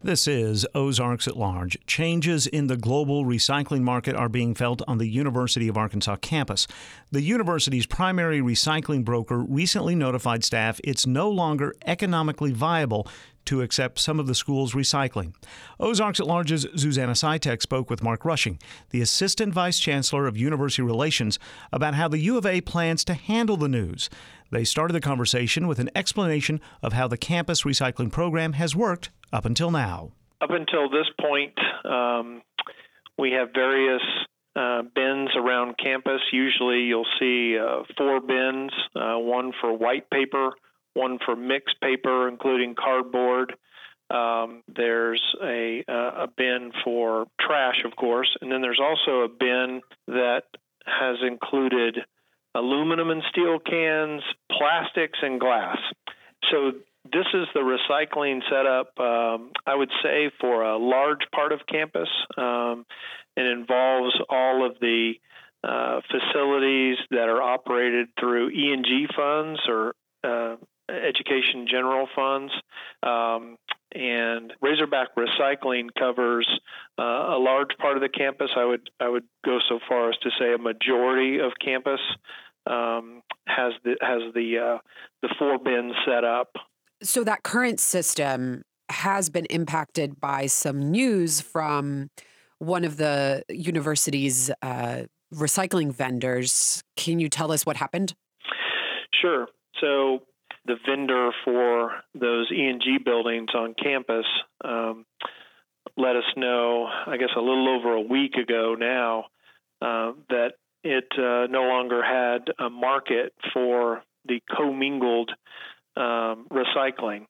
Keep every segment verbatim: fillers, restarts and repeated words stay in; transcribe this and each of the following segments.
This is Ozarks at Large. Changes in the global recycling market are being felt on the University of Arkansas campus. The university's primary recycling broker recently notified staff it's no longer economically viable to accept some of the school's recycling. Ozarks at Large's Susanna Sitek spoke with Mark Rushing, the Assistant Vice Chancellor of University Relations, about how the U of A plans to handle the news. They started the conversation with an explanation of how the campus recycling program has worked up until now. Up until this point, um, we have various uh, bins around campus. Usually you'll see uh, four bins, uh, one for white paper, one for mixed paper, including cardboard. Um, there's a, uh, a bin for trash, of course, and then there's also a bin that has included aluminum and steel cans, plastics, and glass. So this is the recycling setup, um, I would say, for a large part of campus. Um, it involves all of the uh, facilities that are operated through E and G funds or uh, education general funds. Um, and Razorback Recycling covers uh, a large part of the campus. I would I would go so far as to say a majority of campus um, has the has the uh, the four bins set up. So that current system has been impacted by some news from one of the university's uh, recycling vendors. Can you tell us what happened? Sure. So the vendor for those E and G buildings on campus um, let us know, I guess a little over a week ago now, uh, that it uh, no longer had a market for the commingled um, recycling.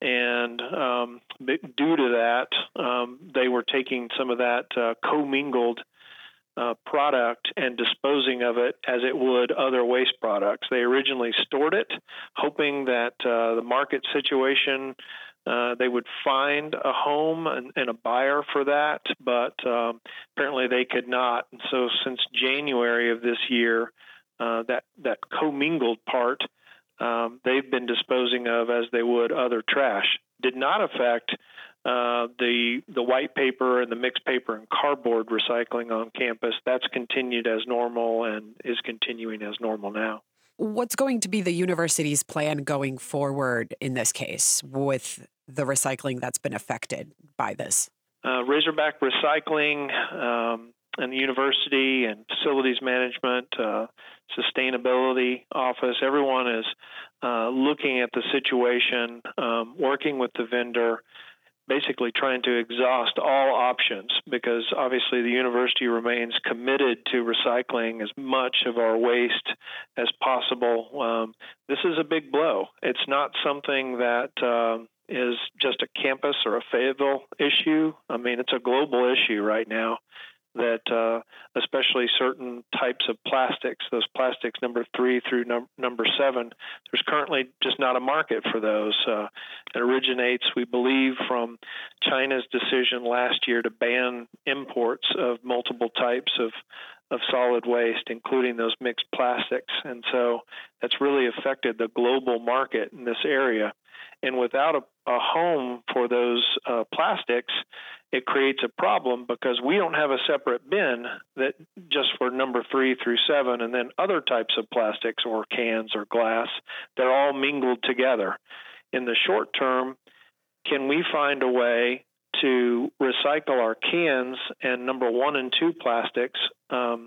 And um, due to that, um, they were taking some of that uh, commingled Uh, product and disposing of it as it would other waste products. They originally stored it, hoping that uh, the market situation, uh, they would find a home and, and a buyer for that, but um, apparently they could not. And so since January of this year, uh, that, that commingled part, um, they've been disposing of as they would other trash. Did not affect Uh, the the white paper and the mixed paper and cardboard recycling on campus. That's continued as normal and is continuing as normal now. What's going to be the university's plan going forward in this case with the recycling that's been affected by this? Uh, Razorback Recycling um, and the university and facilities management, uh, sustainability office, everyone is uh, looking at the situation, um, working with the vendor, basically trying to exhaust all options, because obviously the university remains committed to recycling as much of our waste as possible. Um, this is a big blow. It's not something that uh, is just a campus or a Fayetteville issue. I mean, it's a global issue right now that uh, especially certain types of plastics, those plastics number three through num- number seven, there's currently just not a market for those. Uh, it originates, we believe, from China's decision last year to ban imports of multiple types of, of solid waste, including those mixed plastics. And so that's really affected the global market in this area. And without a, a home for those uh, plastics, it creates a problem because we don't have a separate bin that just for number three through seven, and then other types of plastics or cans or glass. They're all mingled together. In the short term, can we find a way to recycle our cans and number one and two plastics um,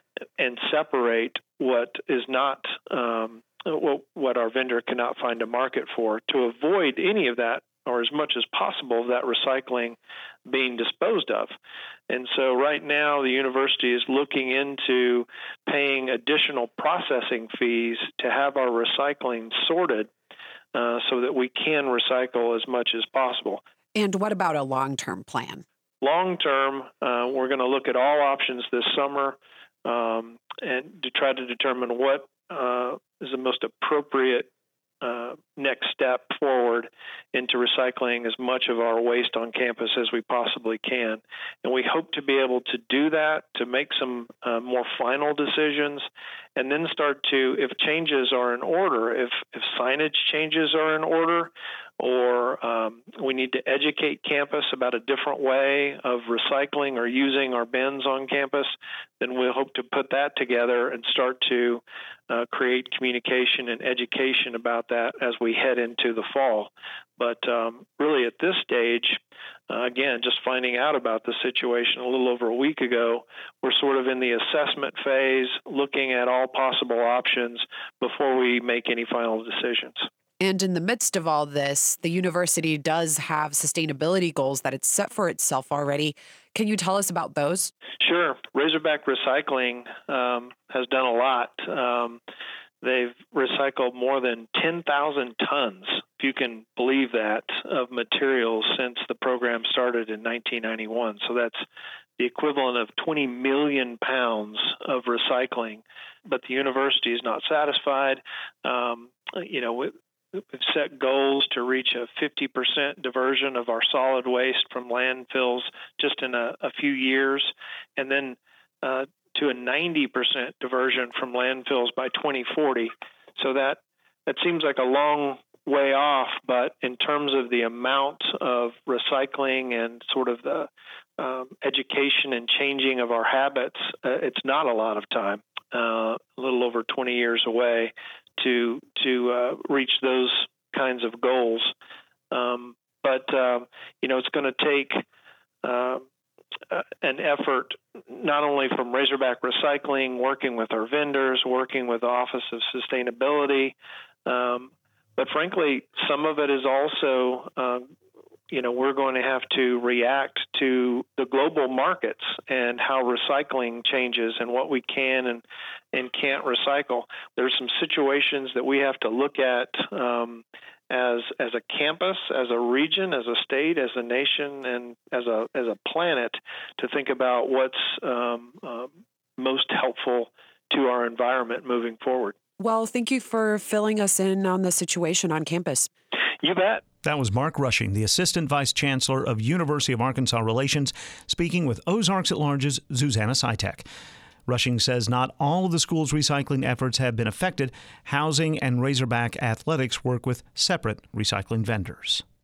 and separate what is not um, what, what our vendor cannot find a market for, to avoid any of that, or as much as possible of that recycling being disposed of. And so right now the university is looking into paying additional processing fees to have our recycling sorted uh, so that we can recycle as much as possible. And what about a long-term plan? Long-term, uh, we're going to look at all options this summer um, and to try to determine what uh, is the most appropriate Uh, next step forward into recycling as much of our waste on campus as we possibly can. And we hope to be able to do that, to make some uh, more final decisions, and then start to, if changes are in order, if, if signage changes are in order, or um, we need to educate campus about a different way of recycling or using our bins on campus, then we'll hope to put that together and start to uh, create communication and education about that as we head into the fall. But um, really at this stage, uh, again, just finding out about the situation a little over a week ago, we're sort of in the assessment phase, looking at all possible options before we make any final decisions. And in the midst of all this, the university does have sustainability goals that it's set for itself already. Can you tell us about those? Sure. Razorback Recycling um, has done a lot. Um, they've recycled more than ten thousand tons, if you can believe that, of materials since the program started in nineteen ninety-one. So that's the equivalent of twenty million pounds of recycling. But the university is not satisfied. Um, you know, we, We've set goals to reach a fifty percent diversion of our solid waste from landfills just in a, a few years, and then uh, to a ninety percent diversion from landfills by twenty forty. So that, that seems like a long way off, but in terms of the amount of recycling and sort of the um, education and changing of our habits, uh, it's not a lot of time, uh, a little over twenty years away to to uh, reach those kinds of goals. Um, but, uh, you know, it's going to take uh, uh, an effort not only from Razorback Recycling, working with our vendors, working with the Office of Sustainability, um, but frankly, some of it is also, uh, you know, we're going to have to react to the global markets and how recycling changes and what we can and, and can't recycle. There's some situations that we have to look at um, as as a campus, as a region, as a state, as a nation, and as a as a planet to think about what's um, uh, most helpful to our environment moving forward. Well, thank you for filling us in on the situation on campus. You bet. That was Mark Rushing, the Assistant Vice Chancellor of University of Arkansas Relations, speaking with Ozarks at Large's Zuzanna Sitek. Rushing says not all of the school's recycling efforts have been affected. Housing and Razorback Athletics work with separate recycling vendors.